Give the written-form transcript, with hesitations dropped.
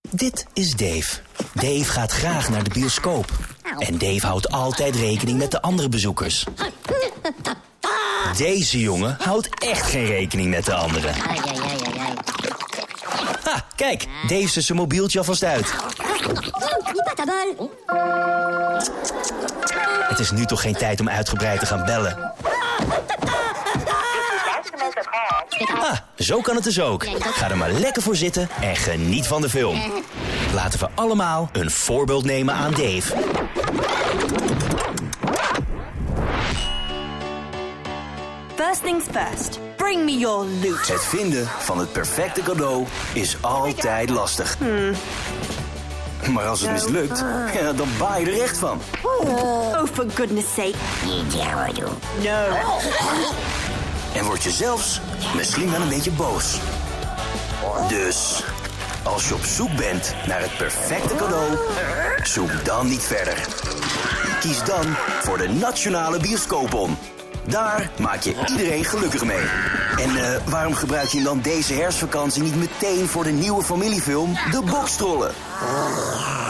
Dit is Dave. Dave gaat graag naar de bioscoop. En Dave houdt altijd rekening met de andere bezoekers. Deze jongen houdt echt geen rekening met de anderen. Ha, kijk, Dave zet zijn mobieltje alvast uit. Het is nu toch geen tijd om uitgebreid te gaan bellen. Ah, zo kan het dus ook. Ga er maar lekker voor zitten en geniet van de film. Laten we allemaal een voorbeeld nemen aan Dave. First things first. Bring me your loot. Het vinden van het perfecte cadeau is altijd lastig. Maar als het mislukt, ja, dan baai je er echt van. Oh, for goodness sake. No. En word je zelfs misschien wel een beetje boos. Dus, als je op zoek bent naar het perfecte cadeau, zoek dan niet verder. Kies dan voor de Nationale Bioscoopbon. Daar maak je iedereen gelukkig mee. En waarom gebruik je dan deze herfstvakantie niet meteen voor de nieuwe familiefilm De Bokstrollen?